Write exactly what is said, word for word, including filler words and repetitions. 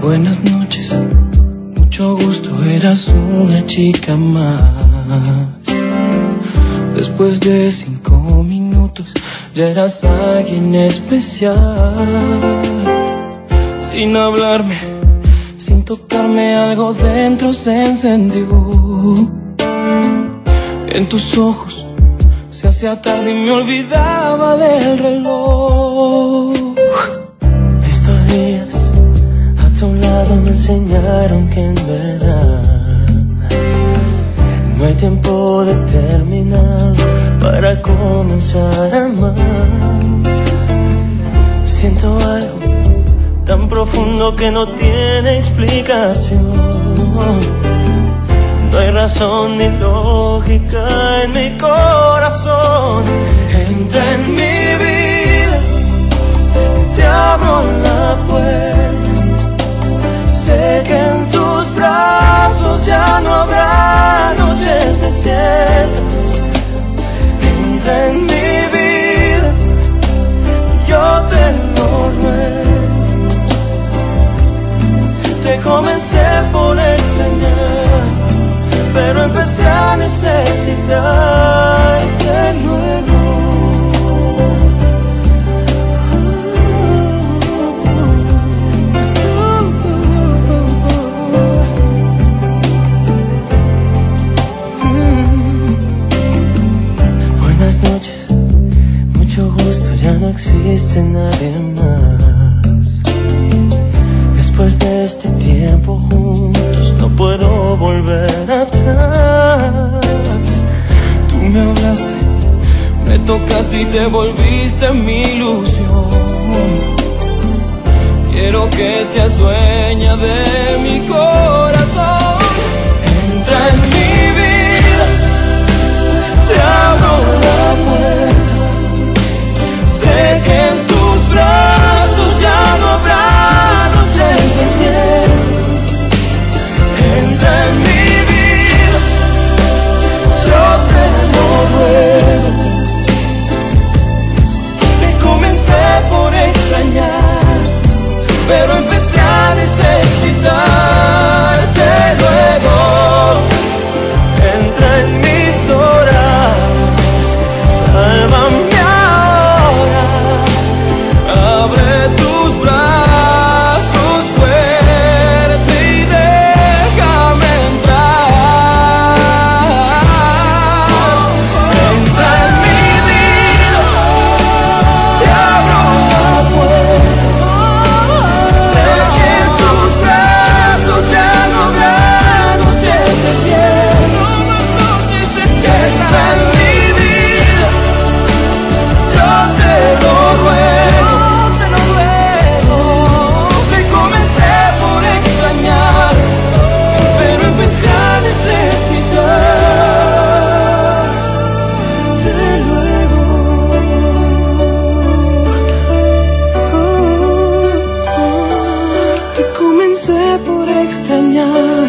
Buenas noches, mucho gusto, eras una chica más. Después de cinco minutos ya eras alguien especial. Sin hablarme, sin tocarme, algo dentro se encendió. En tus ojos se hacía tarde y me olvidaba del reloj. Estos días a tu lado me enseñaron que en verdad no hay tiempo determinado para comenzar a amar. Siento algo tan profundo que no tiene explicación. No hay razón ni lógica en mi corazón. Entra en mi vida, te abro la puerta. Sé que en tus brazos ya no habrá noches desiertas. Entra en mi vida, yo te lo ruego. Te comencé por extrañar, pero empecé a necesitarte luego. Buenas noches, mucho gusto, ya no existe nadie más. Después de este tiempo juntos no puedo volver atrás. Tú me hablaste, me tocaste y te volviste mi ilusión. Quiero que seas dueña de mi corazón. Entra en mi vida, te abro la puerta. Sé que en tus brazos ya no habrá noches desiertas. Entra en mi vida, yo te lo ruego. Te comencé por extrañar, pero empecé a necesitarte luego. Entra en mis horas, sálvame ahora. Abre tus brazos fuerte y déjame entrar. Entra en mi vida, te abro la puerta. Sé que en tus brazos ya no habrá noches desiertas. Entra en mi vida, yo te lo ruego, te lo ruego. Te comencé por extrañar, pero empecé a necesitarte luego. Te comencé por extrañar,